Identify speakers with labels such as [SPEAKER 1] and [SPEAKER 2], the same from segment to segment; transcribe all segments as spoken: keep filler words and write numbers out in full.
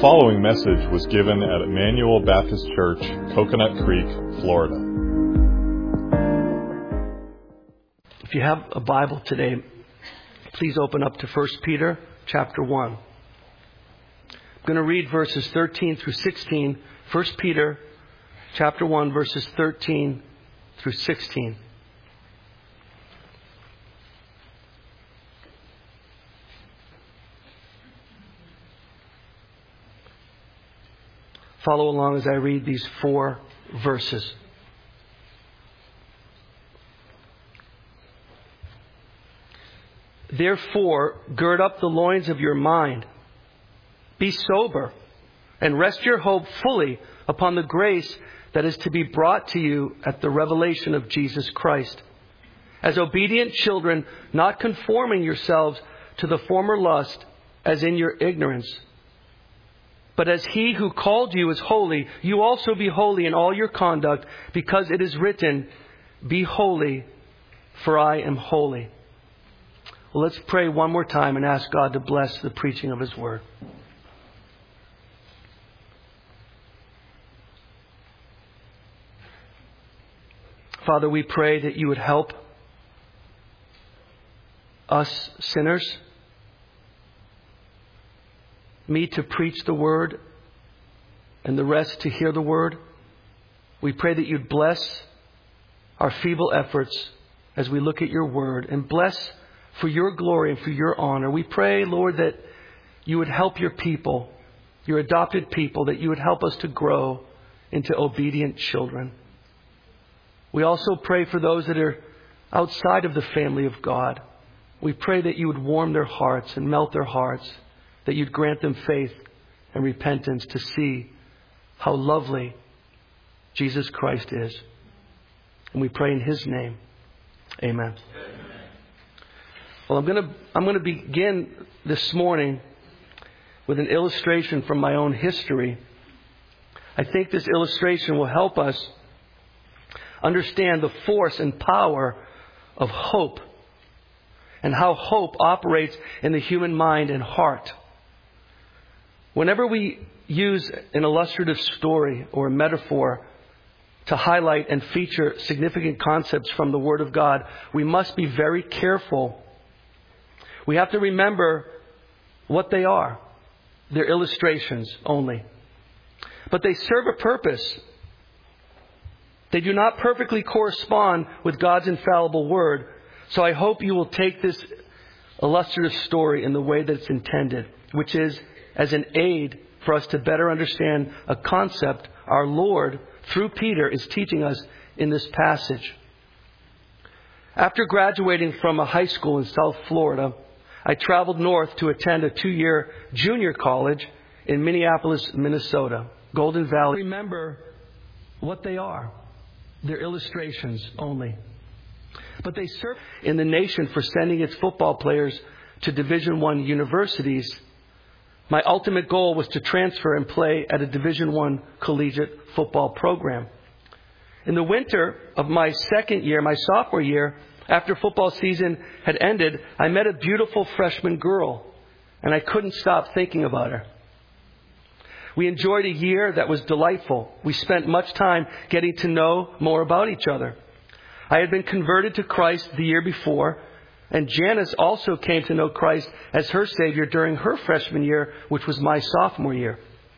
[SPEAKER 1] following message was given at Emmanuel Baptist Church, Coconut Creek, Florida.
[SPEAKER 2] If you have a Bible today, please open up to First Peter chapter one. I'm going to read verses thirteen through sixteen. First Peter chapter one, verses thirteen through sixteen. Follow along as I read these four verses. Therefore, gird up the loins of your mind. Be sober, and rest your hope fully upon the grace that is to be brought to you at the revelation of Jesus Christ. As obedient children, not conforming yourselves to the former lust, as in your ignorance. But as He who called you is holy, you also be holy in all your conduct, because it is written, Be holy, for I am holy. Well, let's pray one more time and ask God to bless the preaching of His Word. Father, we pray that you would help us sinners, me to preach the Word and the rest to hear the Word. We pray that you'd bless our feeble efforts as we look at your Word, and bless for your glory and for your honor. We pray, Lord, that you would help your people, your adopted people, that you would help us to grow into obedient children. We also pray for those that are outside of the family of God. We pray that you would warm their hearts and melt their hearts, that you'd grant them faith and repentance to see how lovely Jesus Christ is. And we pray in His name. Amen. Well, I'm going to I'm going to begin this morning with an illustration from my own history. I think this illustration will help us understand the force and power of hope and how hope operates in the human mind and heart. Whenever we use an illustrative story or a metaphor to highlight and feature significant concepts from the Word of God, we must be very careful. We have to remember what they are. They're illustrations only. But they serve a purpose. They do not perfectly correspond with God's infallible Word. So I hope you will take this illustrative story in the way that it's intended, which is as an aid for us to better understand a concept our Lord, through Peter, is teaching us in this passage. After graduating from a high school in South Florida, I traveled north to attend a two-year junior college in Minneapolis, Minnesota, Golden Valley. Remember what they are. They're illustrations only. But they serve in the nation for sending its football players to Division One universities. My ultimate goal was to transfer and play at a Division One collegiate football program. In the winter of my second year, my sophomore year, after football season had ended, I met a beautiful freshman girl, and I couldn't stop thinking about her. We enjoyed a year that was delightful. We spent much time getting to know more about each other. I had been converted to Christ the year before, and Janice also came to know Christ as her Savior during her freshman year, which was my sophomore year.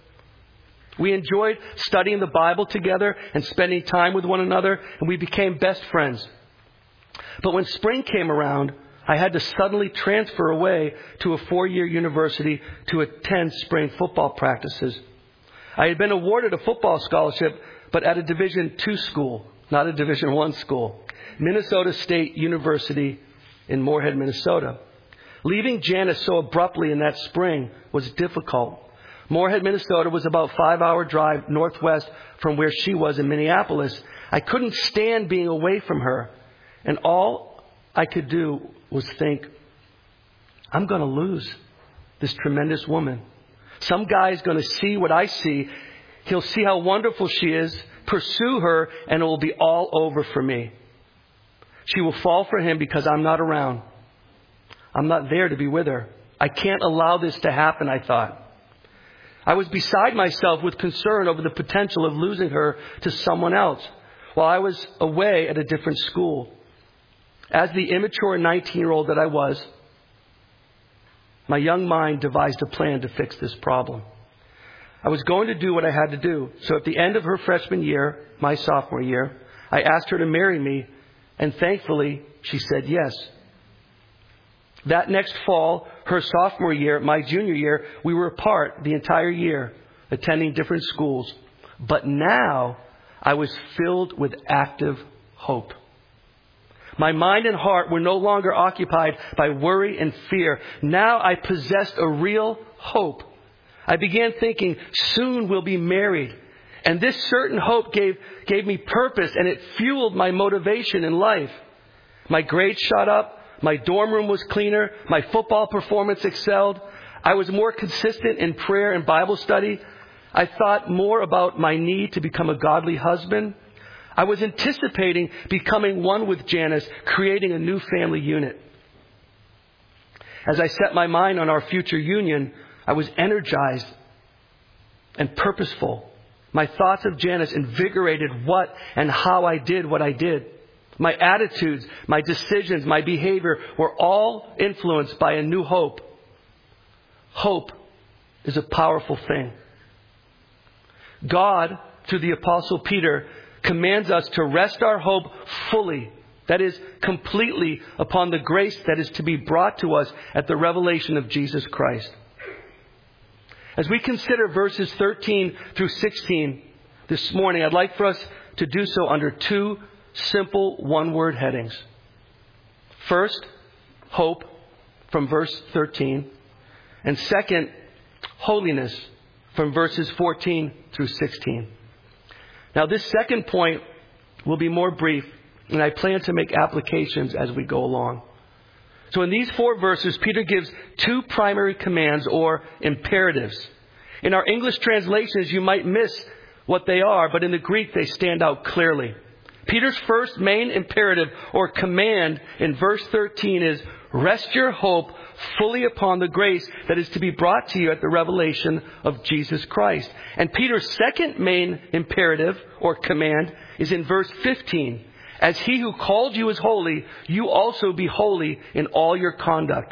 [SPEAKER 2] We enjoyed studying the Bible together and spending time with one another, and we became best friends. But when spring came around, I had to suddenly transfer away to a four-year university to attend spring football practices. I had been awarded a football scholarship, but at a Division Two school, not a Division One school, Minnesota State University in Moorhead, Minnesota. Leaving Janice so abruptly in that spring was difficult. Moorhead, Minnesota was about a five-hour drive northwest from where she was in Minneapolis. I couldn't stand being away from her. And all I could do was think, I'm going to lose this tremendous woman. Some guy's going to see what I see. He'll see how wonderful she is, pursue her, and it will be all over for me. She will fall for him because I'm not around. I'm not there to be with her. I can't allow this to happen, I thought. I was beside myself with concern over the potential of losing her to someone else while I was away at a different school. As the immature nineteen-year-old that I was, my young mind devised a plan to fix this problem. I was going to do what I had to do. So at the end of her freshman year, my sophomore year, I asked her to marry me, and thankfully, she said yes. That next fall, her sophomore year, my junior year, we were apart the entire year, attending different schools. But now, I was filled with active hope. My mind and heart were no longer occupied by worry and fear. Now I possessed a real hope. I began thinking, soon we'll be married. And this certain hope gave, gave me purpose, and it fueled my motivation in life. My grades shot up. My dorm room was cleaner. My football performance excelled. I was more consistent in prayer and Bible study. I thought more about my need to become a godly husband. I was anticipating becoming one with Janice, creating a new family unit. As I set my mind on our future union, I was energized and purposeful. My thoughts of Janice invigorated what and how I did what I did. My attitudes, my decisions, my behavior were all influenced by a new hope. Hope is a powerful thing. God, through the Apostle Peter, commands us to rest our hope fully, that is, completely, upon the grace that is to be brought to us at the revelation of Jesus Christ. As we consider verses thirteen through sixteen this morning, I'd like for us to do so under two simple one-word headings. First, hope from verse thirteen. And second, holiness from verses fourteen through sixteen. Now, this second point will be more brief, and I plan to make applications as we go along. So in these four verses, Peter gives two primary commands or imperatives. In our English translations, you might miss what they are, but in the Greek, they stand out clearly. Peter's first main imperative or command in verse thirteen is, rest your hope fully upon the grace that is to be brought to you at the revelation of Jesus Christ. And Peter's second main imperative or command is in verse fifteen. As he who called you is holy, you also be holy in all your conduct.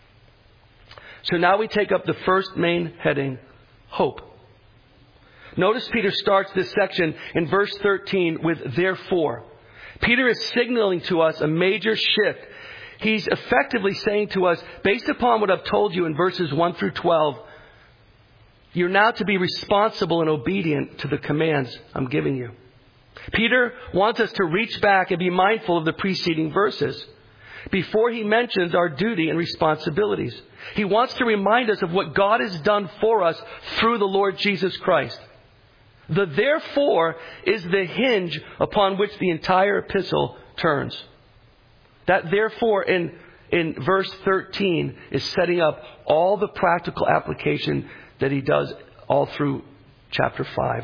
[SPEAKER 2] So now we take up the first main heading, hope. Notice Peter starts this section in verse thirteen with therefore. Peter is signaling to us a major shift. He's effectively saying to us, based upon what I've told you in verses one through twelve, you're now to be responsible and obedient to the commands I'm giving you. Peter wants us to reach back and be mindful of the preceding verses before he mentions our duty and responsibilities. He wants to remind us of what God has done for us through the Lord Jesus Christ. The therefore is the hinge upon which the entire epistle turns. That therefore in, in verse thirteen is setting up all the practical application that he does all through chapter five.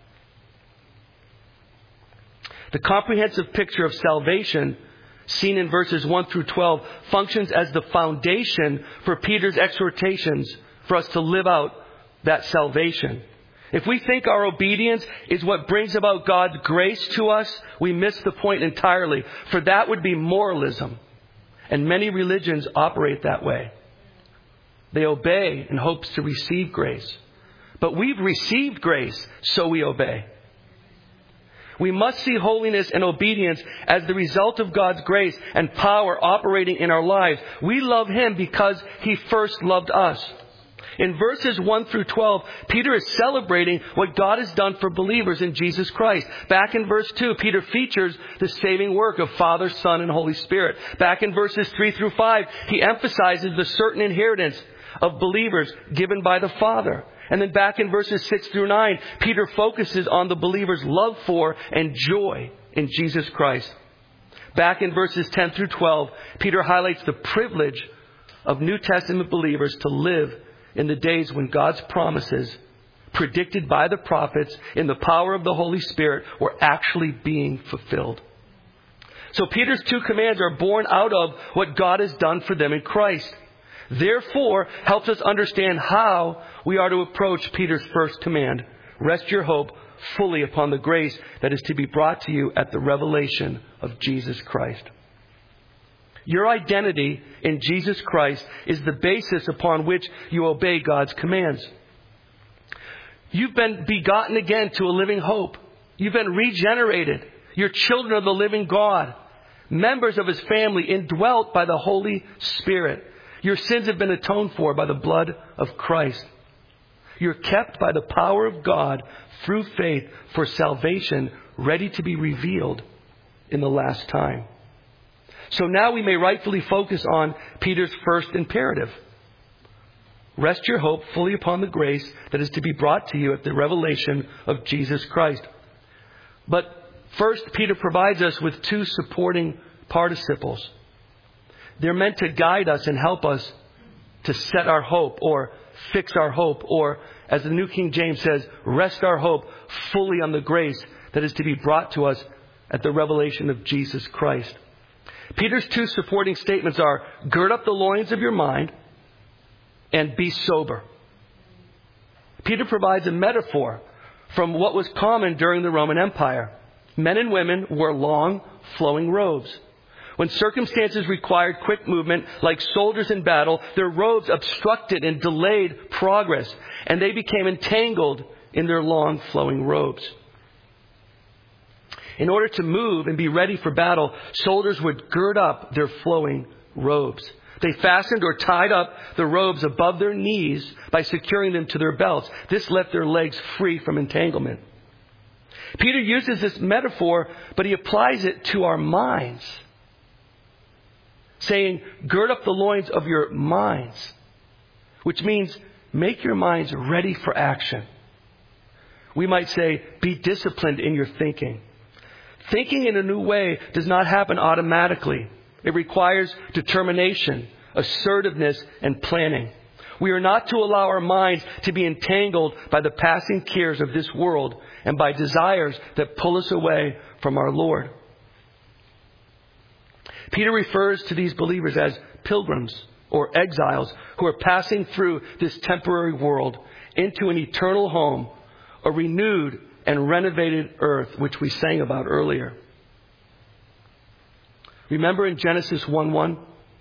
[SPEAKER 2] The comprehensive picture of salvation seen in verses one through twelve functions as the foundation for Peter's exhortations for us to live out that salvation. If we think our obedience is what brings about God's grace to us, we miss the point entirely. For that would be moralism. And many religions operate that way. They obey in hopes to receive grace. But we've received grace, so we obey. We must see holiness and obedience as the result of God's grace and power operating in our lives. We love Him because He first loved us. In verses one through twelve, Peter is celebrating what God has done for believers in Jesus Christ. Back in verse two, Peter features the saving work of Father, Son, and Holy Spirit. Back in verses three through five, he emphasizes the certain inheritance of believers given by the Father. And then back in verses six through nine, Peter focuses on the believer's love for and joy in Jesus Christ. Back in verses ten through twelve, Peter highlights the privilege of New Testament believers to live in the days when God's promises, predicted by the prophets in the power of the Holy Spirit, were actually being fulfilled. So Peter's two commands are born out of what God has done for them in Christ. therefore helps us understand how we are to approach Peter's first command. Rest your hope fully upon the grace that is to be brought to you at the revelation of Jesus Christ. Your identity in Jesus Christ is the basis upon which you obey God's commands. You've been begotten again to a living hope. You've been regenerated. You're children of the living God, members of His family, indwelt by the Holy Spirit. Your sins have been atoned for by the blood of Christ. You're kept by the power of God through faith for salvation, ready to be revealed in the last time. So now we may rightfully focus on Peter's first imperative. Rest your hope fully upon the grace that is to be brought to you at the revelation of Jesus Christ. But first, Peter provides us with two supporting participles. They're meant to guide us and help us to set our hope or fix our hope, or as the New King James says, rest our hope fully on the grace that is to be brought to us at the revelation of Jesus Christ. Peter's two supporting statements are, gird up the loins of your mind and be sober. Peter provides a metaphor from what was common during the Roman Empire. Men and women wore long, flowing robes. When circumstances required quick movement, like soldiers in battle, their robes obstructed and delayed progress, and they became entangled in their long, flowing robes. In order to move and be ready for battle, soldiers would gird up their flowing robes. They fastened or tied up the robes above their knees by securing them to their belts. This left their legs free from entanglement. Peter uses this metaphor, but he applies it to our minds, saying, gird up the loins of your minds, which means make your minds ready for action. We might say, be disciplined in your thinking. Thinking in a new way does not happen automatically. It requires determination, assertiveness, and planning. We are not to allow our minds to be entangled by the passing cares of this world and by desires that pull us away from our Lord. Peter refers to these believers as pilgrims or exiles who are passing through this temporary world into an eternal home, a renewed and renovated earth, which we sang about earlier. Remember in Genesis one one?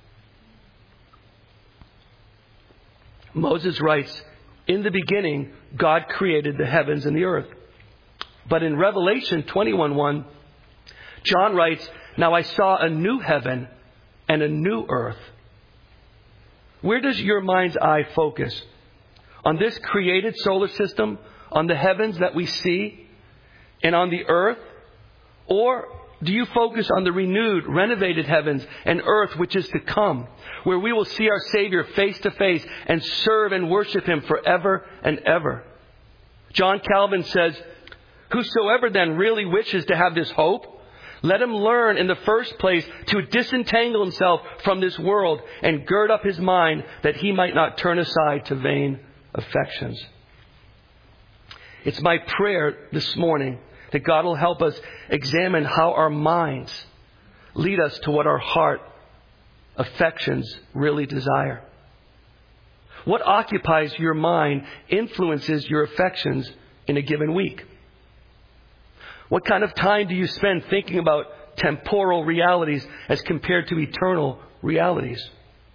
[SPEAKER 2] Moses writes, in the beginning, God created the heavens and the earth. But in Revelation twenty-one one, John writes, now I saw a new heaven and a new earth. Where does your mind's eye focus? On this created solar system, on the heavens that we see, and on the earth? Or do you focus on the renewed, renovated heavens and earth which is to come, where we will see our Savior face to face and serve and worship Him forever and ever? John Calvin says, whosoever then really wishes to have this hope, let him learn in the first place to disentangle himself from this world and gird up his mind that he might not turn aside to vain affections. It's my prayer this morning that God will help us examine how our minds lead us to what our heart affections really desire. What occupies your mind influences your affections in a given week. What kind of time do you spend thinking about temporal realities as compared to eternal realities?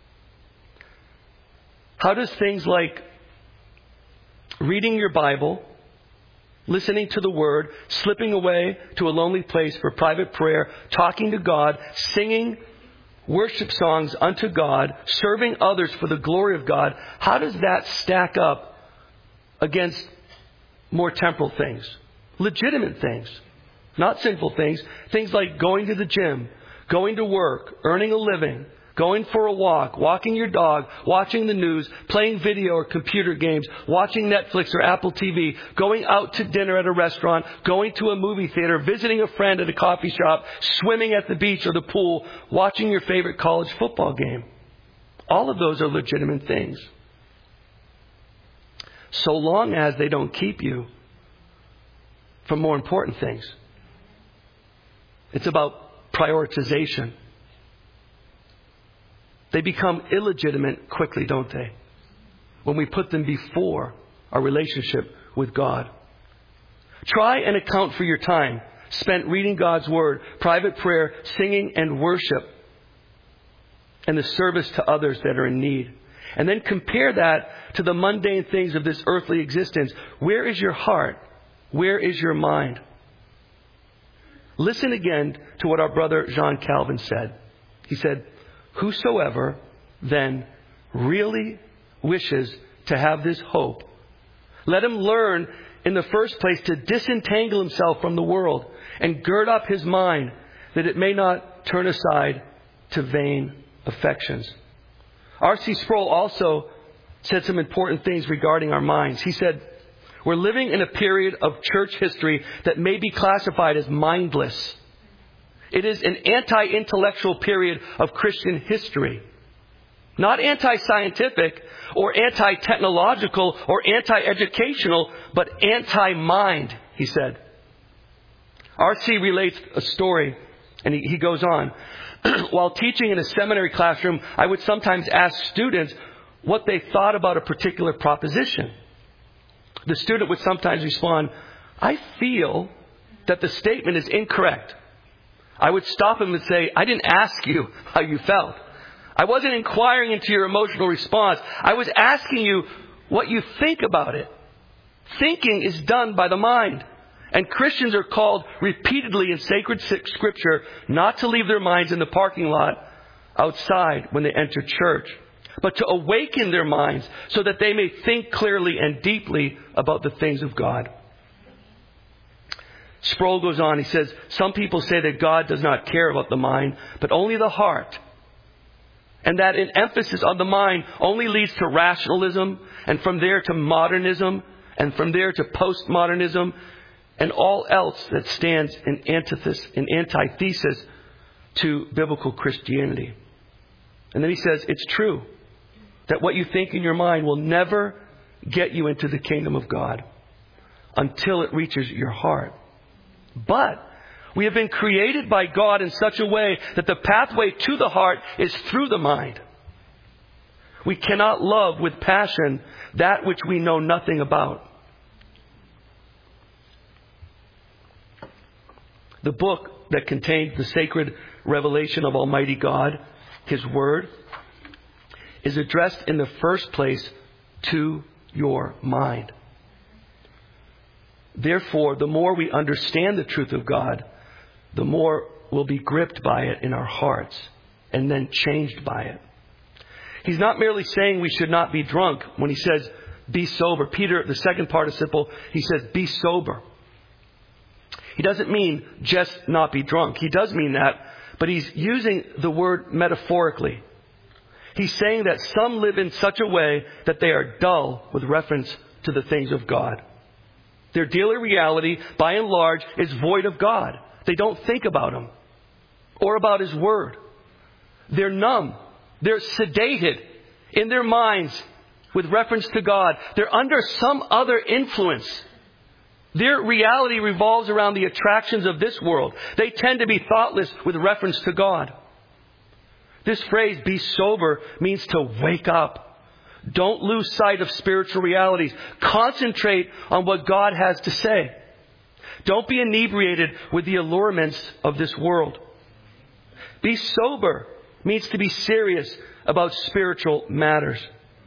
[SPEAKER 2] How does things like reading your Bible, listening to the Word, slipping away to a lonely place for private prayer, talking to God, singing worship songs unto God, serving others for the glory of God, how does that stack up against more temporal things? Legitimate things, not sinful things. Things like going to the gym, going to work, earning a living, going for a walk, walking your dog, watching the news, playing video or computer games, watching Netflix or Apple T V, going out to dinner at a restaurant, going to a movie theater, visiting a friend at a coffee shop, swimming at the beach or the pool, watching your favorite college football game. All of those are legitimate things, so long as they don't keep you from more important things. It's about prioritization. They become illegitimate quickly, don't they? When we put them before our relationship with God. Try and account for your time spent reading God's Word, private prayer, singing and worship, and the service to others that are in need. And then compare that to the mundane things of this earthly existence. Where is your heart? Where is your mind? Listen again to what our brother John Calvin said. He said, "Whosoever then really wishes to have this hope, let him learn in the first place to disentangle himself from the world and gird up his mind that it may not turn aside to vain affections." R C Sproul also said some important things regarding our minds. He said, "We're living in a period of church history that may be classified as mindless. It is an anti-intellectual period of Christian history. Not anti-scientific or anti-technological or anti-educational, but anti-mind," he said. R C relates a story, and he, he goes on. "While teaching in a seminary classroom, I would sometimes ask students what they thought about a particular proposition. The student would sometimes respond, 'I feel that the statement is incorrect.' I would stop him and say, 'I didn't ask you how you felt. I wasn't inquiring into your emotional response. I was asking you what you think about it. Thinking is done by the mind. And Christians are called repeatedly in sacred scripture not to leave their minds in the parking lot outside when they enter church, but to awaken their minds so that they may think clearly and deeply about the things of God." Sproul goes on. He says, "Some people say that God does not care about the mind, but only the heart. And that an emphasis on the mind only leads to rationalism, and from there to modernism, and from there to postmodernism, and all else that stands in antithesis, in antithesis to biblical Christianity." And then he says, "It's true that what you think in your mind will never get you into the kingdom of God until it reaches your heart. But we have been created by God in such a way that the pathway to the heart is through the mind. We cannot love with passion that which we know nothing about." The book that contains the sacred revelation of Almighty God, His Word, is addressed in the first place to your mind. Therefore, the more we understand the truth of God, the more we'll be gripped by it in our hearts and then changed by it. He's not merely saying we should not be drunk when he says, "Be sober." Peter, the second participle, he says, "Be sober." He doesn't mean just not be drunk. He does mean that, but he's using the word metaphorically. He's saying that some live in such a way that they are dull with reference to the things of God. Their daily reality, by and large, is void of God. They don't think about Him or about His Word. They're numb. They're sedated in their minds with reference to God. They're under some other influence. Their reality revolves around the attractions of this world. They tend to be thoughtless with reference to God. This phrase, "be sober," means to wake up. Don't lose sight of spiritual realities. Concentrate on what God has to say. Don't be inebriated with the allurements of this world. Be sober means to be serious about spiritual matters.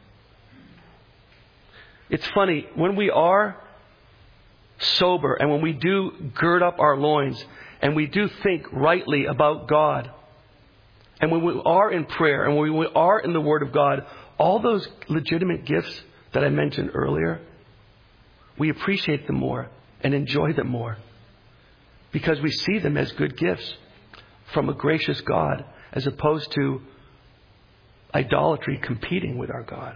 [SPEAKER 2] It's funny, when we are sober and when we do gird up our loins and we do think rightly about God, and when we are in prayer and when we are in the Word of God, all those legitimate gifts that I mentioned earlier, we appreciate them more and enjoy them more because we see them as good gifts from a gracious God as opposed to idolatry competing with our God.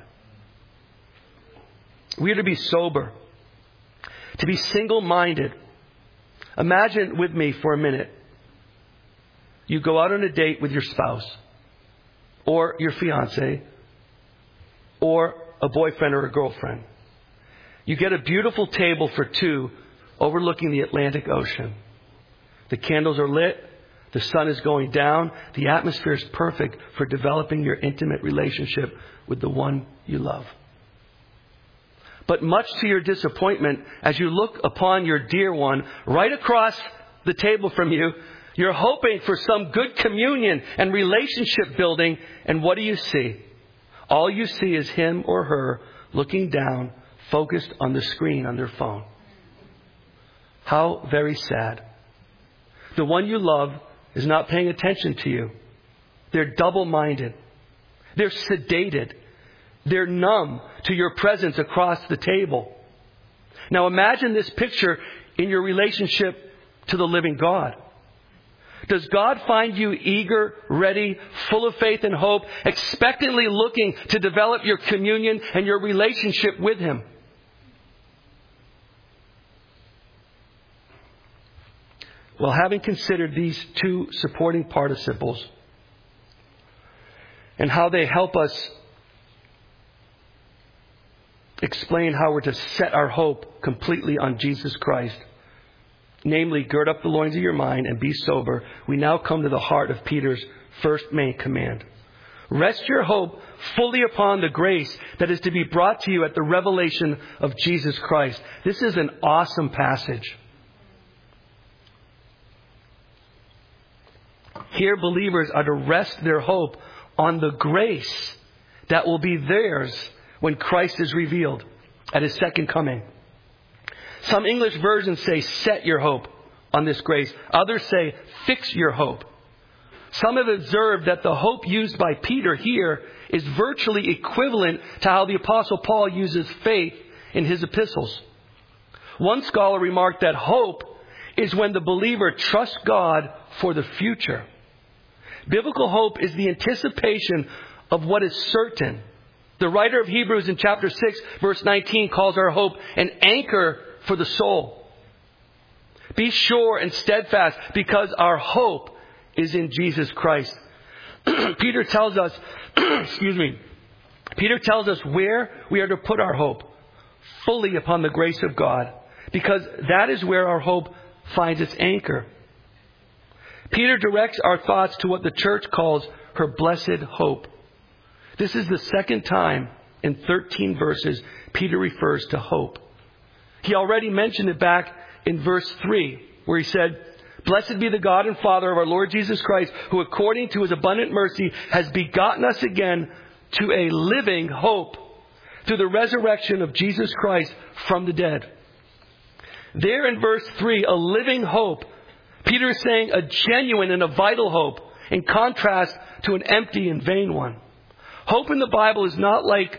[SPEAKER 2] We are to be sober, to be single-minded. Imagine with me for a minute, you go out on a date with your spouse or your fiancé or a boyfriend or a girlfriend. You get a beautiful table for two overlooking the Atlantic Ocean. The candles are lit. The sun is going down. The atmosphere is perfect for developing your intimate relationship with the one you love. But much to your disappointment, as you look upon your dear one right across the table from you, you're hoping for some good communion and relationship building. And what do you see? All you see is him or her looking down, focused on the screen on their phone. How very sad. The one you love is not paying attention to you. They're double-minded. They're sedated. They're numb to your presence across the table. Now imagine this picture in your relationship to the living God. Does God find you eager, ready, full of faith and hope, expectantly looking to develop your communion and your relationship with Him? Well, having considered these two supporting participles and how they help us explain how we're to set our hope completely on Jesus Christ, namely, gird up the loins of your mind and be sober, we now come to the heart of Peter's first main command. Rest your hope fully upon the grace that is to be brought to you at the revelation of Jesus Christ. This is an awesome passage. Here, believers are to rest their hope on the grace that will be theirs when Christ is revealed at His second coming. Some English versions say, set your hope on this grace. Others say, fix your hope. Some have observed that the hope used by Peter here is virtually equivalent to how the Apostle Paul uses faith in his epistles. One scholar remarked that hope is when the believer trusts God for the future. Biblical hope is the anticipation of what is certain. The writer of Hebrews in chapter six, verse nineteen, calls our hope an anchor for the soul. Be sure and steadfast because our hope is in Jesus Christ. Peter tells us, excuse me, Peter tells us where we are to put our hope, fully upon the grace of God, because that is where our hope finds its anchor. Peter directs our thoughts to what the church calls her blessed hope. This is the second time in thirteen verses Peter refers to hope. He already mentioned it back in verse three, where he said, blessed be the God and Father of our Lord Jesus Christ, who according to His abundant mercy has begotten us again to a living hope through the resurrection of Jesus Christ from the dead. There in verse three, a living hope. Peter is saying a genuine and a vital hope, in contrast to an empty and vain one. Hope in the Bible is not like,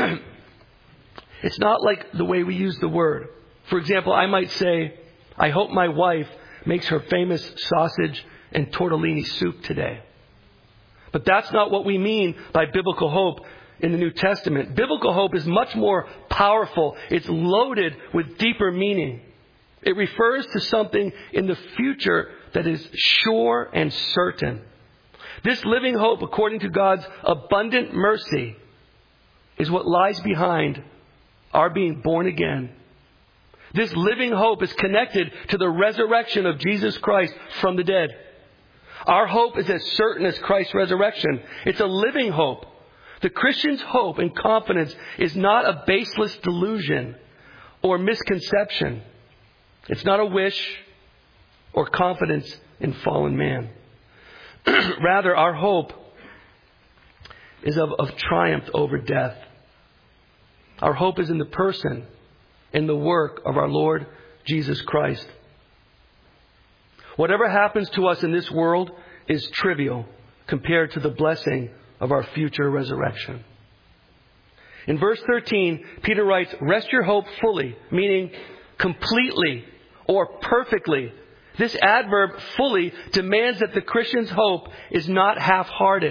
[SPEAKER 2] it's not like the way we use the word. For example, I might say, I hope my wife makes her famous sausage and tortellini soup today. But that's not what we mean by biblical hope in the New Testament. Biblical hope is much more powerful. It's loaded with deeper meaning. It refers to something in the future that is sure and certain. This living hope, according to God's abundant mercy, is what lies behind our being born again. This living hope is connected to the resurrection of Jesus Christ from the dead. Our hope is as certain as Christ's resurrection. It's a living hope. The Christian's hope and confidence is not a baseless delusion or misconception. It's not a wish or confidence in fallen man. Rather, our hope is of, of triumph over death. Our hope is in the person, in the work of our Lord Jesus Christ. Whatever happens to us in this world is trivial compared to the blessing of our future resurrection. In verse thirteen, Peter writes, rest your hope fully, meaning completely or perfectly. This adverb, fully, demands that the Christian's hope is not half-hearted.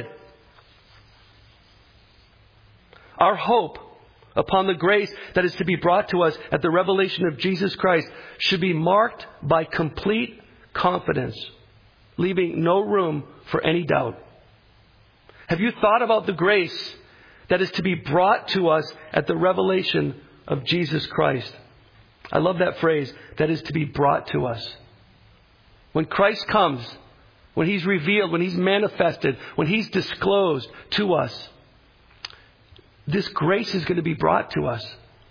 [SPEAKER 2] Our hope upon the grace that is to be brought to us at the revelation of Jesus Christ should be marked by complete confidence, leaving no room for any doubt. Have you thought about the grace that is to be brought to us at the revelation of Jesus Christ? I love that phrase, that is to be brought to us. When Christ comes, when He's revealed, when He's manifested, when He's disclosed to us, this grace is going to be brought to us.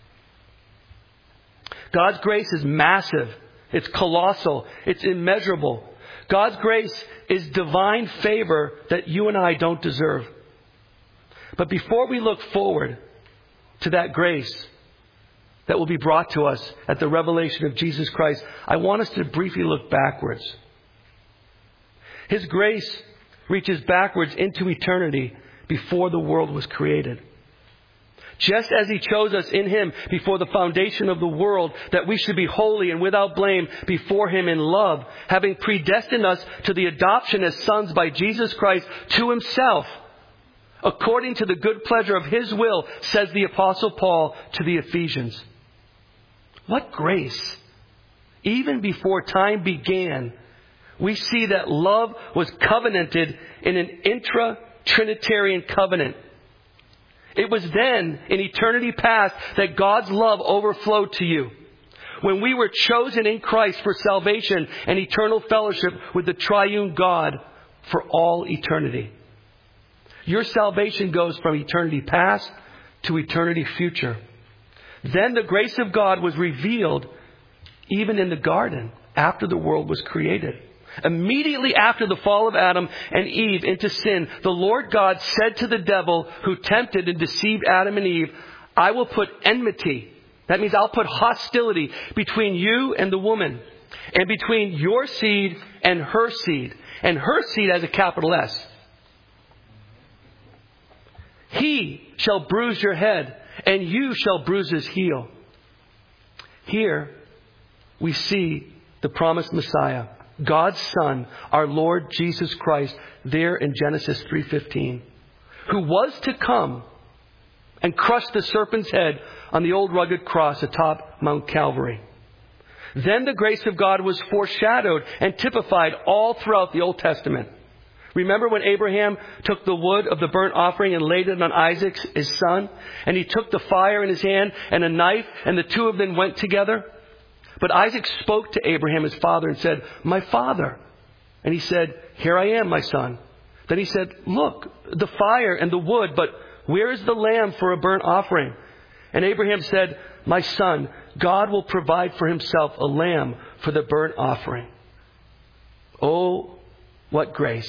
[SPEAKER 2] God's grace is massive. It's colossal. It's immeasurable. God's grace is divine favor that you and I don't deserve. But before we look forward to that grace that will be brought to us at the revelation of Jesus Christ, I want us to briefly look backwards. His grace reaches backwards into eternity before the world was created. Just as He chose us in Him before the foundation of the world, that we should be holy and without blame before Him in love, having predestined us to the adoption as sons by Jesus Christ to Himself, according to the good pleasure of His will, says the Apostle Paul to the Ephesians. What grace! Even before time began, we see that love was covenanted in an intra-Trinitarian covenant. It was then, in eternity past, that God's love overflowed to you. When we were chosen in Christ for salvation and eternal fellowship with the triune God for all eternity. Your salvation goes from eternity past to eternity future. Then the grace of God was revealed even in the garden after the world was created. Immediately after the fall of Adam and Eve into sin, the Lord God said to the devil who tempted and deceived Adam and Eve, I will put enmity. That means I'll put hostility between you and the woman, and between your seed and her seed. And her seed has a capital S. He shall bruise your head, and you shall bruise his heel. Here we see the promised Messiah, God's Son, our Lord Jesus Christ, there in Genesis three fifteen, who was to come and crush the serpent's head on the old rugged cross atop Mount Calvary. Then the grace of God was foreshadowed and typified all throughout the Old Testament. Remember when Abraham took the wood of the burnt offering and laid it on Isaac, his son? And he took the fire in his hand and a knife, and the two of them went together. But Isaac spoke to Abraham, his father, and said, my father. And he said, here I am, my son. Then he said, look, the fire and the wood, but where is the lamb for a burnt offering? And Abraham said, my son, God will provide for Himself a lamb for the burnt offering. Oh, what grace.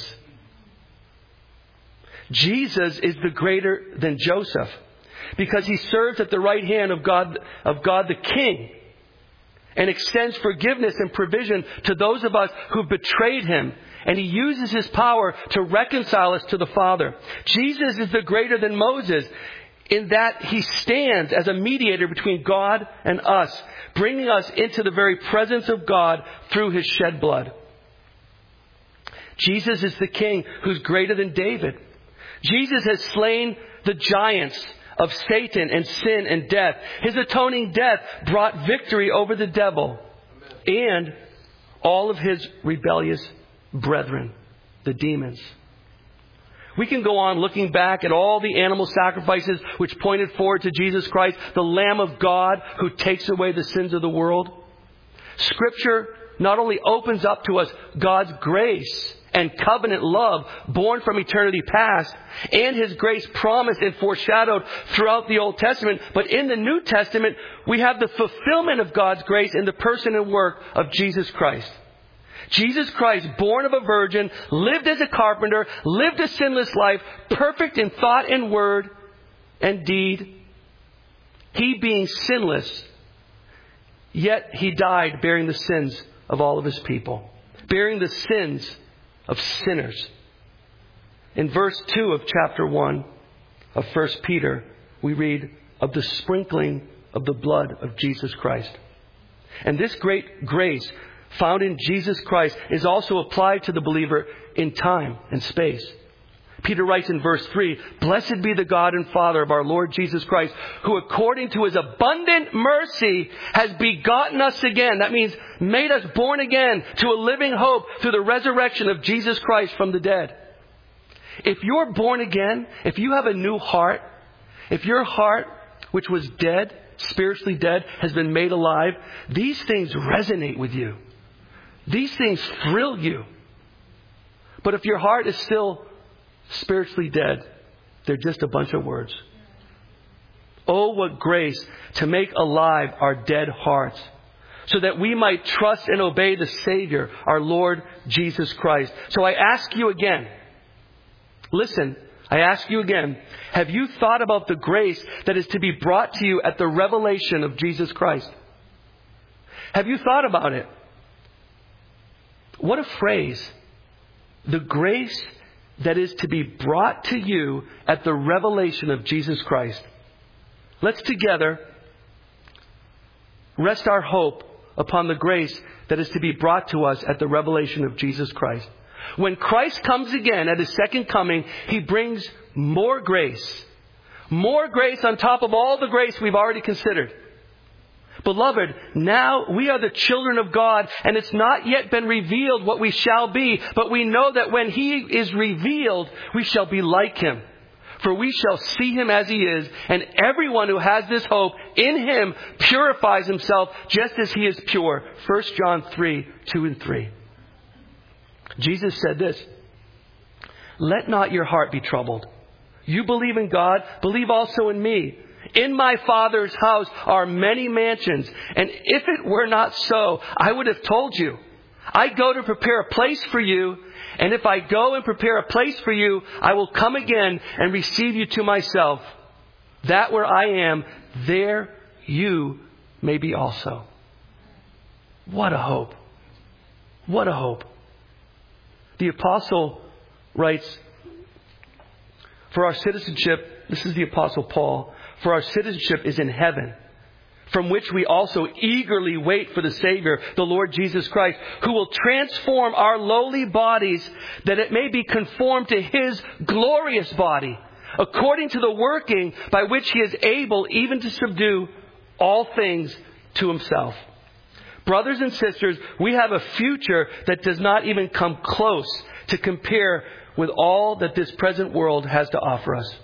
[SPEAKER 2] Jesus is the greater than Joseph because He serves at the right hand of God, of God the King, and extends forgiveness and provision to those of us who betrayed Him. And He uses His power to reconcile us to the Father. Jesus is the greater than Moses in that He stands as a mediator between God and us, bringing us into the very presence of God through His shed blood. Jesus is the King who's greater than David. Jesus has slain the giants of Satan and sin and death. His atoning death brought victory over the devil and all of his rebellious brethren, the demons. We can go on looking back at all the animal sacrifices which pointed forward to Jesus Christ, the Lamb of God who takes away the sins of the world. Scripture not only opens up to us God's grace and covenant love born from eternity past, and His grace promised and foreshadowed throughout the Old Testament, but in the New Testament, we have the fulfillment of God's grace in the person and work of Jesus Christ. Jesus Christ, born of a virgin, lived as a carpenter, lived a sinless life, perfect in thought and word and deed. He being sinless, yet He died bearing the sins of all of His people, bearing the sins of sinners. In verse two of chapter one of First Peter, we read of the sprinkling of the blood of Jesus Christ. And this great grace found in Jesus Christ is also applied to the believer in time and space. Peter writes in verse three, blessed be the God and Father of our Lord Jesus Christ, who according to His abundant mercy has begotten us again. That means made us born again to a living hope through the resurrection of Jesus Christ from the dead. If you're born again, if you have a new heart, if your heart, which was dead, spiritually dead, has been made alive, these things resonate with you. These things thrill you. But if your heart is still spiritually dead, they're just a bunch of words. Oh, what grace to make alive our dead hearts, so that we might trust and obey the Savior, our Lord Jesus Christ. So I ask you again, listen, I ask you again, have you thought about the grace that is to be brought to you at the revelation of Jesus Christ? Have you thought about it? What a phrase. The grace that is to be brought to you at the revelation of Jesus Christ. Let's together rest our hope upon the grace that is to be brought to us at the revelation of Jesus Christ. When Christ comes again at His second coming, He brings more grace. More grace on top of all the grace we've already considered. Beloved, now we are the children of God, and it's not yet been revealed what we shall be, but we know that when He is revealed, we shall be like Him. For we shall see Him as He is, and everyone who has this hope in Him purifies himself just as He is pure. First John three, two and three. Jesus said this, "Let not your heart be troubled. You believe in God, believe also in me. In my Father's house are many mansions, and if it were not so, I would have told you. I go to prepare a place for you, and if I go and prepare a place for you, I will come again and receive you to myself, that where I am, there you may be also." What a hope. What a hope. The apostle writes, "For our citizenship," this is the apostle Paul, "for our citizenship is in heaven, from which we also eagerly wait for the Savior, the Lord Jesus Christ, who will transform our lowly bodies that it may be conformed to His glorious body, according to the working by which He is able even to subdue all things to Himself." Brothers and sisters, we have a future that does not even come close to compare with all that this present world has to offer us.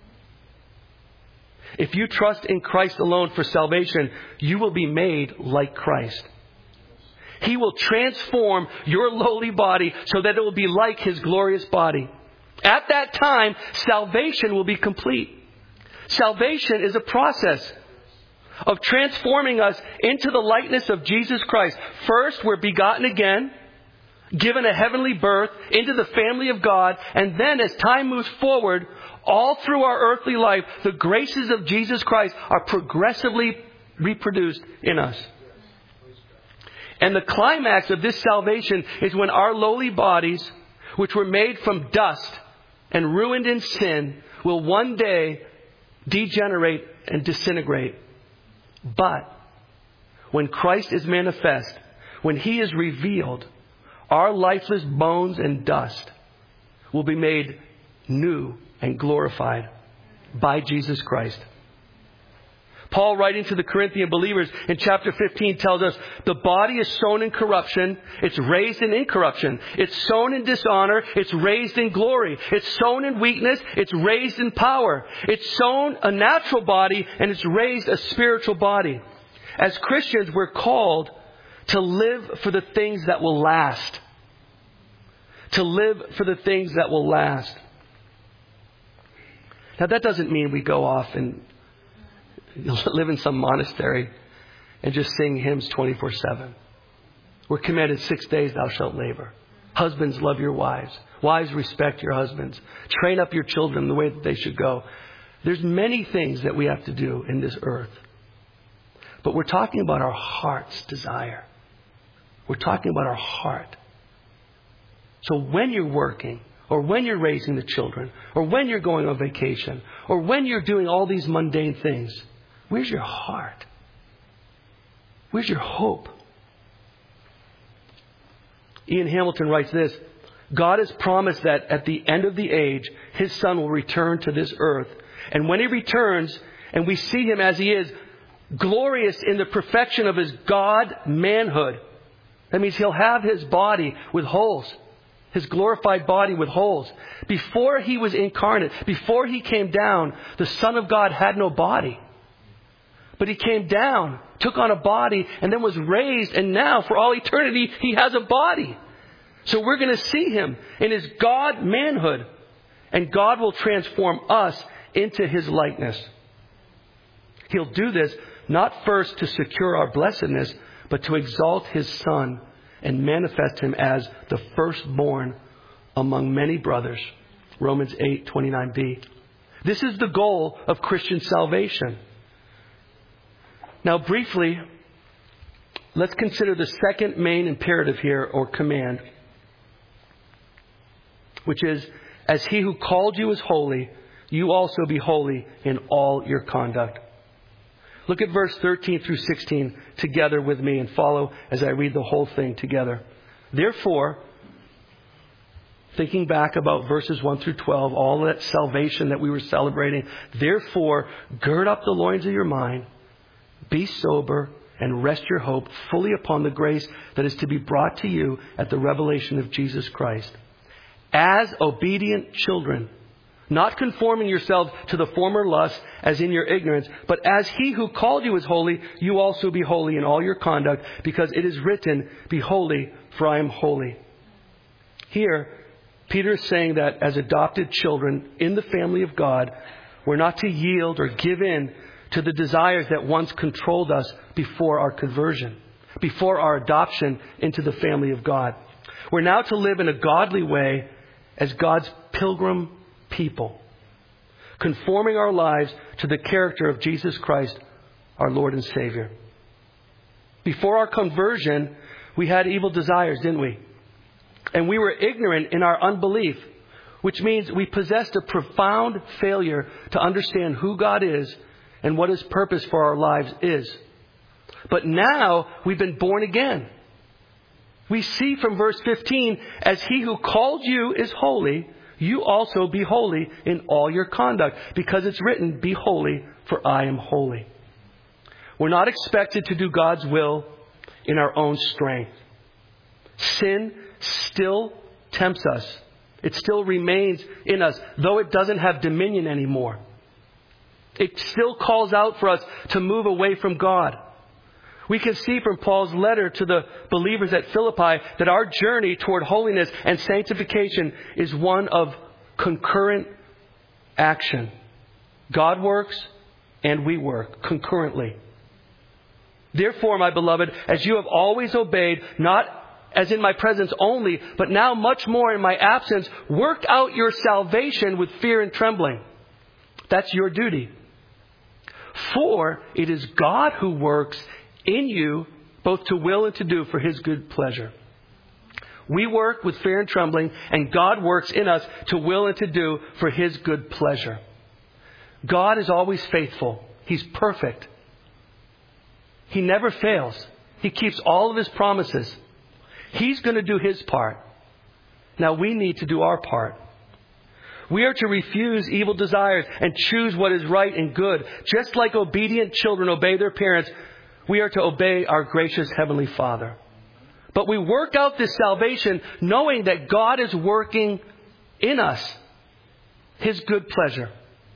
[SPEAKER 2] If you trust in Christ alone for salvation, you will be made like Christ. He will transform your lowly body so that it will be like His glorious body. At that time, salvation will be complete. Salvation is a process of transforming us into the likeness of Jesus Christ. First, we're begotten again, given a heavenly birth into the family of God, and then as time moves forward, all through our earthly life, the graces of Jesus Christ are progressively reproduced in us. And the climax of this salvation is when our lowly bodies, which were made from dust and ruined in sin, will one day degenerate and disintegrate. But when Christ is manifest, when He is revealed, our lifeless bones and dust will be made new and glorified by Jesus Christ. Paul, writing to the Corinthian believers in chapter fifteen, tells us the body is sown in corruption, it's raised in incorruption. It's sown in dishonor, it's raised in glory. It's sown in weakness, it's raised in power. It's sown a natural body, and it's raised a spiritual body. As Christians, we're called to live for the things that will last. To live for the things that will last. Now, that doesn't mean we go off and live in some monastery and just sing hymns twenty-four seven. We're commanded six days thou shalt labor. Husbands, love your wives. Wives, respect your husbands. Train up your children the way that they should go. There's many things that we have to do in this earth. But we're talking about our heart's desire. We're talking about our heart. So when you're working, or when you're raising the children, or when you're going on vacation, or when you're doing all these mundane things, where's your heart? Where's your hope? Ian Hamilton writes this: God has promised that at the end of the age, His Son will return to this earth. And when He returns, and we see Him as He is, glorious in the perfection of His God manhood. That means He'll have His body with holes. His glorified body with holes. Before He was incarnate, before He came down, the Son of God had no body. But He came down, took on a body, and then was raised. And now, for all eternity, He has a body. So we're going to see Him in His God-manhood. And God will transform us into His likeness. He'll do this not first to secure our blessedness, but to exalt His Son and manifest Him as the firstborn among many brothers. Romans eight twenty-nine b. This is the goal of Christian salvation. Now, briefly, let's consider the second main imperative here, or command, which is, as He who called you is holy, you also be holy in all your conduct. Look at verse thirteen through sixteen together with me and follow as I read the whole thing together. Therefore, thinking back about verses one through twelve, all that salvation that we were celebrating, therefore, gird up the loins of your mind, be sober, and rest your hope fully upon the grace that is to be brought to you at the revelation of Jesus Christ. As obedient children, not conforming yourselves to the former lusts as in your ignorance, but as He who called you is holy, you also be holy in all your conduct, because it is written, be holy, for I am holy. Here, Peter is saying that as adopted children in the family of God, we're not to yield or give in to the desires that once controlled us before our conversion, before our adoption into the family of God. We're now to live in a godly way as God's pilgrim people, conforming our lives to the character of Jesus Christ, our Lord and Savior. Before our conversion, we had evil desires, didn't we? And we were ignorant in our unbelief, which means we possessed a profound failure to understand who God is and what His purpose for our lives is. But now we've been born again. We see from verse fifteen, as He who called you is holy, you also be holy in all your conduct, because it's written, be holy, for I am holy. We're not expected to do God's will in our own strength. Sin still tempts us. It still remains in us, though it doesn't have dominion anymore. It still calls out for us to move away from God. We can see from Paul's letter to the believers at Philippi that our journey toward holiness and sanctification is one of concurrent action. God works and we work concurrently. Therefore, my beloved, as you have always obeyed, not as in my presence only, but now much more in my absence, work out your salvation with fear and trembling. That's your duty. For it is God who works in you both to will and to do for His good pleasure. We work with fear and trembling, and God works in us to will and to do for His good pleasure. God is always faithful. He's perfect. He never fails. He keeps all of His promises. He's going to do His part. Now we need to do our part. We are to refuse evil desires and choose what is right and good. Just like obedient children obey their parents, we are to obey our gracious Heavenly Father. But we work out this salvation knowing that God is working in us His good pleasure.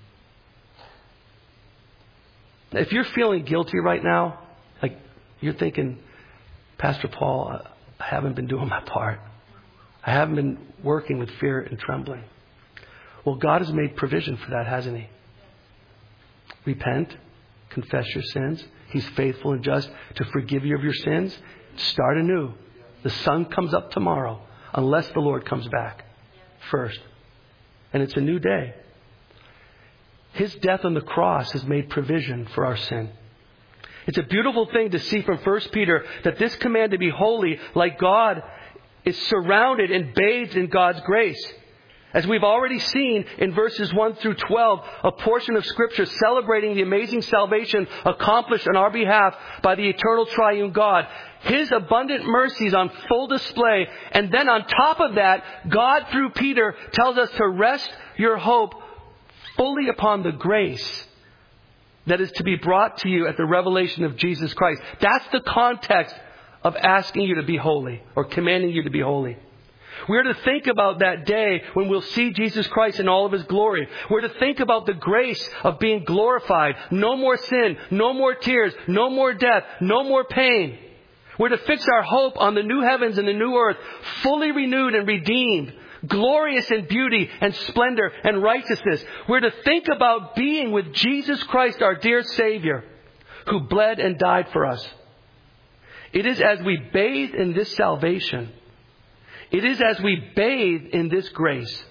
[SPEAKER 2] If you're feeling guilty right now, like you're thinking, Pastor Paul, I haven't been doing my part. I haven't been working with fear and trembling. Well, God has made provision for that, hasn't He? Repent, confess your sins. He's faithful and just to forgive you of your sins. Start anew. The sun comes up tomorrow, unless the Lord comes back first. And it's a new day. His death on the cross has made provision for our sin. It's a beautiful thing to see from First Peter that this command to be holy like God is surrounded and bathed in God's grace. As we've already seen in verses one through twelve, a portion of Scripture celebrating the amazing salvation accomplished on our behalf by the eternal triune God. His abundant mercies on full display. And then on top of that, God through Peter tells us to rest your hope fully upon the grace that is to be brought to you at the revelation of Jesus Christ. That's the context of asking you to be holy or commanding you to be holy. We're to think about that day when we'll see Jesus Christ in all of His glory. We're to think about the grace of being glorified. No more sin, no more tears, no more death, no more pain. We're to fix our hope on the new heavens and the new earth, fully renewed and redeemed, glorious in beauty and splendor and righteousness. We're to think about being with Jesus Christ, our dear Savior, who bled and died for us. It is as we bathe in this salvation, it is as we bathe in this grace,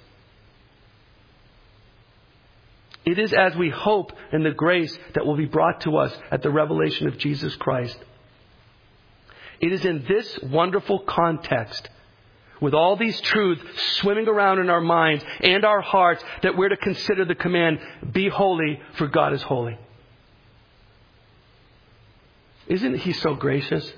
[SPEAKER 2] it is as we hope in the grace that will be brought to us at the revelation of Jesus Christ. It is in this wonderful context, with all these truths swimming around in our minds and our hearts, that we're to consider the command, be holy, for God is holy. Isn't He so gracious?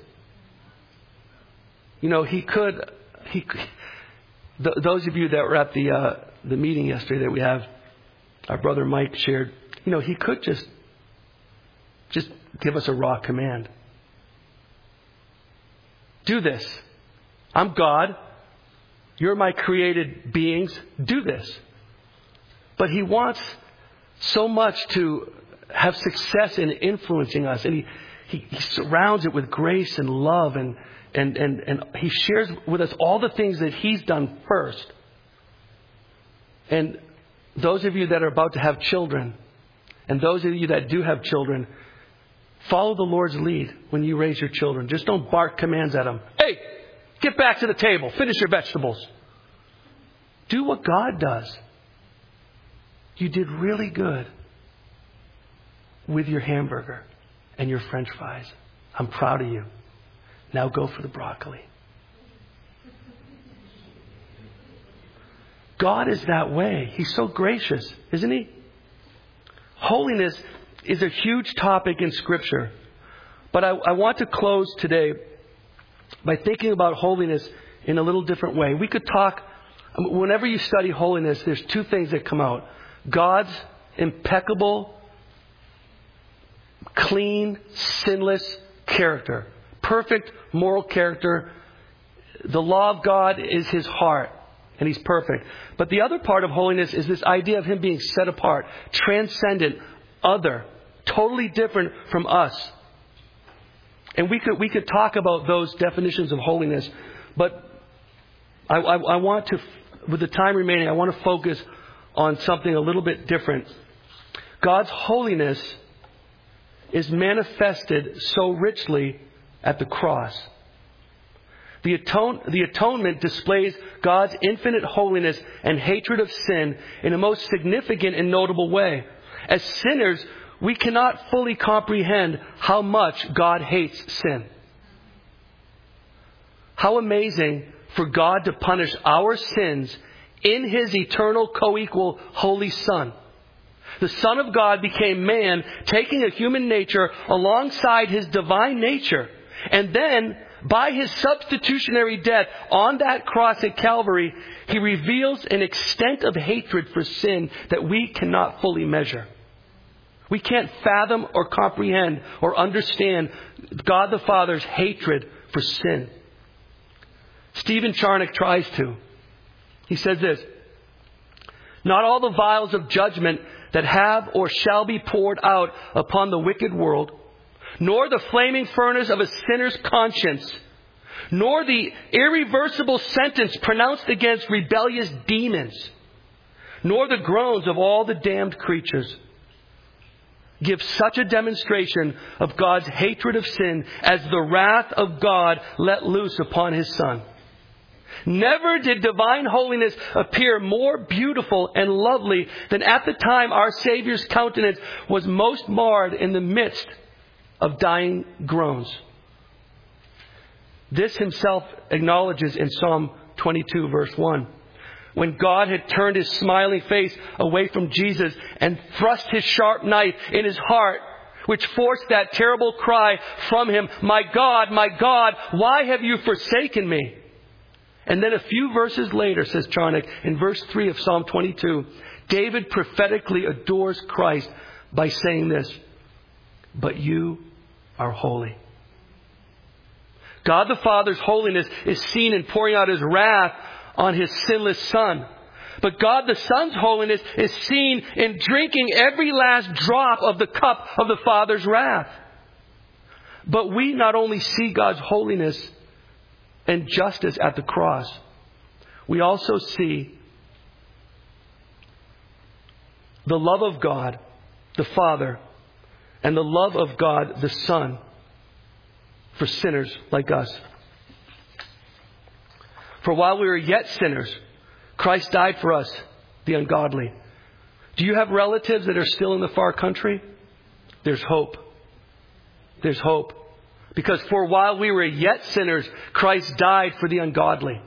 [SPEAKER 2] You know, He could, He, th- those of you that were at the uh, the meeting yesterday that we have, our brother Mike shared, you know, He could just, just give us a raw command. Do this. I'm God. You're my created beings. Do this. But He wants so much to have success in influencing us. And He, he, he surrounds it with grace and love. And, and, and, and He shares with us all the things that He's done first. And those of you that are about to have children, and those of you that do have children, follow the Lord's lead when you raise your children. Just don't bark commands at them. Hey, get back to the table. Finish your vegetables. Do what God does. You did really good with your hamburger and your French fries. I'm proud of you. Now go for the broccoli. God is that way. He's so gracious, isn't He? Holiness is a huge topic in Scripture. But I, I want to close today by thinking about holiness in a little different way. We could talk, whenever you study holiness, there's two things that come out. God's impeccable, clean, sinless character. Perfect moral character. The law of God is His heart, and He's perfect. But the other part of holiness is this idea of Him being set apart, transcendent, other, totally different from us. And we could we could talk about those definitions of holiness, but I, I, I want to, with the time remaining, I want to focus on something a little bit different. God's holiness is manifested so richly at the cross. The, atone, the atonement displays God's infinite holiness and hatred of sin in a most significant and notable way. As sinners, we cannot fully comprehend how much God hates sin. How amazing for God to punish our sins in His eternal co-equal Holy Son. The Son of God became man, taking a human nature alongside His divine nature. And then, by His substitutionary death on that cross at Calvary, He reveals an extent of hatred for sin that we cannot fully measure. We can't fathom or comprehend or understand God the Father's hatred for sin. Stephen Charnock tries to. He says this: not all the vials of judgment that have or shall be poured out upon the wicked world, nor the flaming furnace of a sinner's conscience, nor the irreversible sentence pronounced against rebellious demons, nor the groans of all the damned creatures give such a demonstration of God's hatred of sin as the wrath of God let loose upon His Son. Never did divine holiness appear more beautiful and lovely than at the time our Savior's countenance was most marred in the midst of dying groans. This Himself acknowledges in Psalm twenty-two, verse one. When God had turned His smiling face away from Jesus and thrust His sharp knife in His heart, which forced that terrible cry from Him, "My God, my God, why have you forsaken me?" And then a few verses later, says Charnock, in verse three of Psalm twenty-two, David prophetically adores Christ by saying this: "But you are holy." God the Father's holiness is seen in pouring out His wrath on His sinless Son. But God the Son's holiness is seen in drinking every last drop of the cup of the Father's wrath. But we not only see God's holiness and justice at the cross, we also see the love of God, the Father, and the love of God, the Son, for sinners like us. For while we were yet sinners, Christ died for us, the ungodly. Do you have relatives that are still in the far country? There's hope. There's hope. Because for while we were yet sinners, Christ died for the ungodly.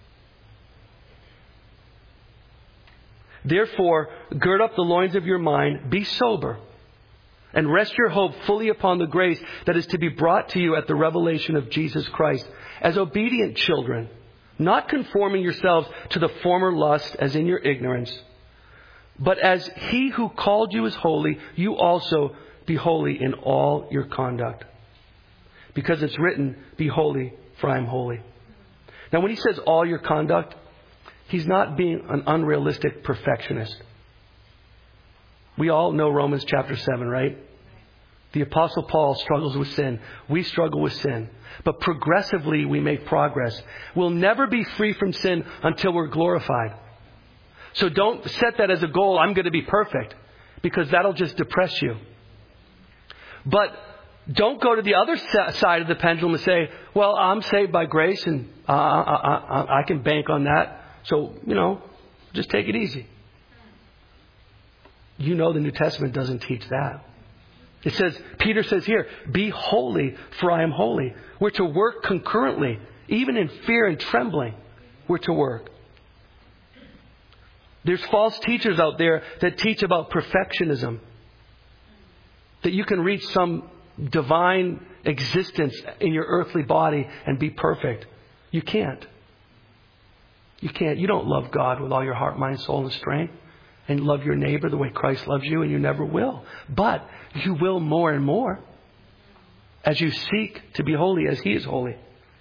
[SPEAKER 2] Therefore, gird up the loins of your mind, be sober, and rest your hope fully upon the grace that is to be brought to you at the revelation of Jesus Christ. As obedient children, not conforming yourselves to the former lust as in your ignorance, but as He who called you is holy, you also be holy in all your conduct. Because it's written, be holy, for I am holy. Now when he says all your conduct, he's not being an unrealistic perfectionist. We all know Romans chapter seven, right? The Apostle Paul struggles with sin. We struggle with sin. But progressively we make progress. We'll never be free from sin until we're glorified. So don't set that as a goal, I'm going to be perfect, because that'll just depress you. But don't go to the other side of the pendulum and say, well, I'm saved by grace and uh, I, I, I can bank on that. So, you know, just take it easy. You know the New Testament doesn't teach that. It says, Peter says here, be holy, for I am holy. We're to work concurrently, even in fear and trembling. We're to work. There's false teachers out there that teach about perfectionism. That you can reach some divine existence in your earthly body and be perfect. You can't. You can't. You don't love God with all your heart, mind, soul, and strength. And love your neighbor the way Christ loves you, and you never will. But you will more and more as you seek to be holy as He is holy.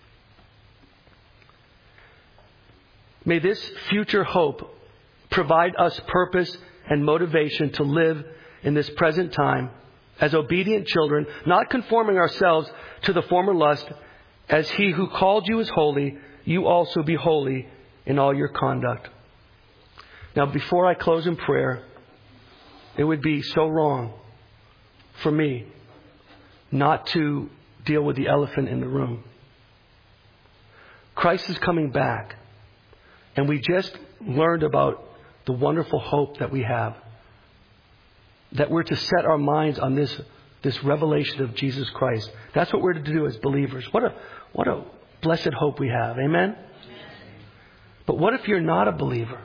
[SPEAKER 2] May this future hope provide us purpose and motivation to live in this present time as obedient children, not conforming ourselves to the former lust. As He who called you is holy, you also be holy in all your conduct. Now, before I close in prayer, it would be so wrong for me not to deal with the elephant in the room. Christ is coming back, and we just learned about the wonderful hope that we have. That we're to set our minds on this, this revelation of Jesus Christ. That's what we're to do as believers. What a, what a blessed hope we have. Amen? Amen. But what if you're not a believer?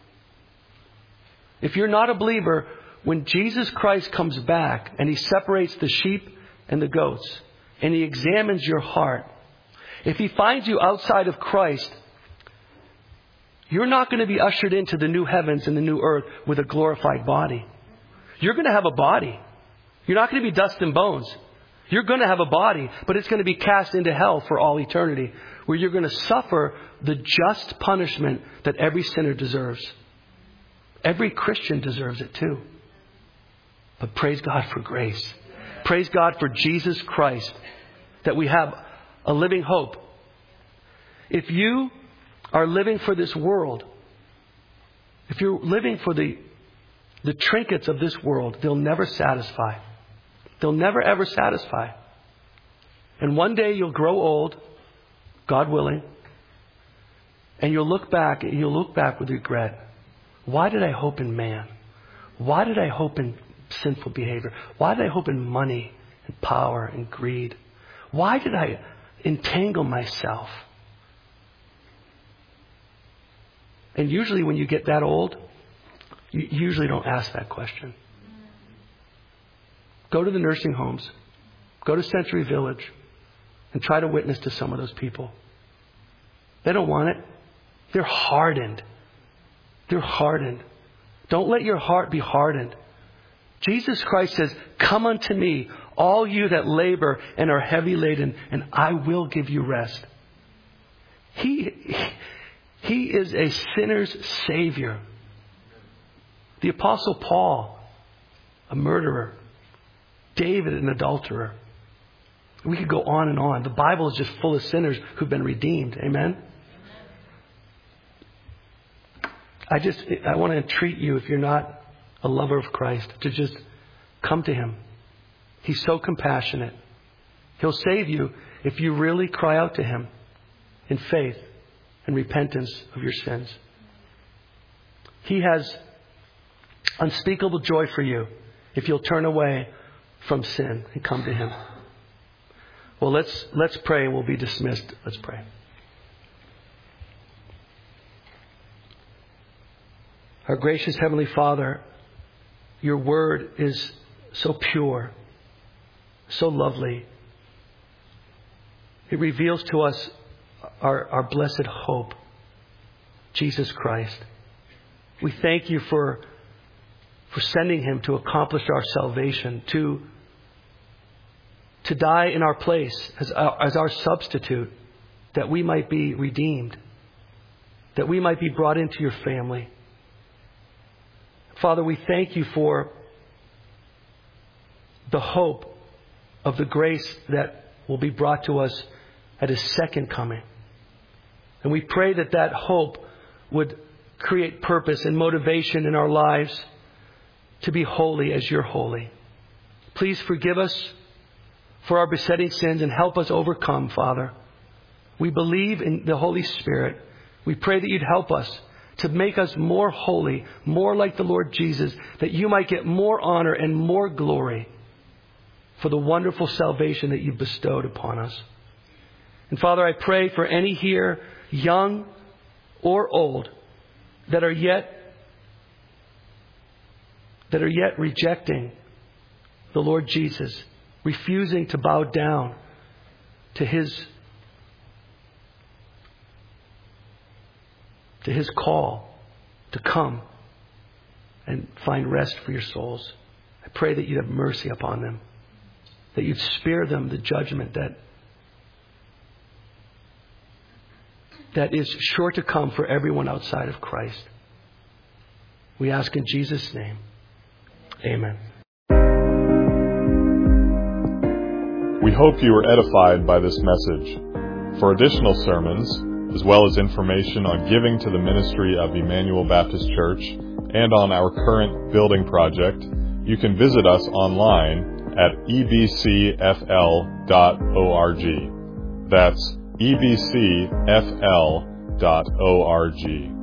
[SPEAKER 2] If you're not a believer, when Jesus Christ comes back and He separates the sheep and the goats, and He examines your heart, if He finds you outside of Christ, you're not going to be ushered into the new heavens and the new earth with a glorified body. You're going to have a body. You're not going to be dust and bones. You're going to have a body, but it's going to be cast into hell for all eternity, where you're going to suffer the just punishment that every sinner deserves. Every Christian deserves it too. But praise God for grace. Praise God for Jesus Christ, that we have a living hope. If you are living for this world, if you're living for the, the trinkets of this world, they'll never satisfy. They'll never ever satisfy. And one day you'll grow old, God willing, and you'll look back, and you'll look back with regret. Why did I hope in man? Why did I hope in sinful behavior? Why did I hope in money and power and greed? Why did I entangle myself? And usually when you get that old, you usually don't ask that question. Go to the nursing homes. Go to Century Village and try to witness to some of those people. They don't want it. They're hardened. They're hardened. Don't let your heart be hardened. Jesus Christ says, come unto me, all you that labor and are heavy laden, and I will give you rest. He, he is a sinner's savior. The Apostle Paul, a murderer. David, an adulterer. We could go on and on. The Bible is just full of sinners who've been redeemed. Amen? I just, I want to entreat you, if you're not a lover of Christ, to just come to Him. He's so compassionate. He'll save you if you really cry out to Him in faith and repentance of your sins. He has unspeakable joy for you if you'll turn away from sin and come to Him. Well, let's let's pray and we'll be dismissed. Let's pray. Our gracious Heavenly Father, your word is so pure, so lovely. It reveals to us our, our blessed hope, Jesus Christ. We thank you for, for sending Him to accomplish our salvation, to, to die in our place as our, as our substitute, that we might be redeemed, that we might be brought into your family. Father, we thank you for the hope of the grace that will be brought to us at His second coming. And we pray that that hope would create purpose and motivation in our lives to be holy as you're holy. Please forgive us for our besetting sins and help us overcome, Father. We believe in the Holy Spirit. We pray that you'd help us to make us more holy, more like the Lord Jesus, that you might get more honor and more glory for the wonderful salvation that you've bestowed upon us. And Father, I pray for any here, young or old, that are yet that are yet rejecting the Lord Jesus, refusing to bow down to His to His call to come and find rest for your souls. I pray that you'd have mercy upon them, that you'd spare them the judgment that that is sure to come for everyone outside of Christ. We ask in Jesus' name. Amen.
[SPEAKER 1] We hope you were edified by this message. For additional sermons, as well as information on giving to the ministry of Emmanuel Baptist Church and on our current building project, you can visit us online at e b c f l dot org. That's e b c f l dot org.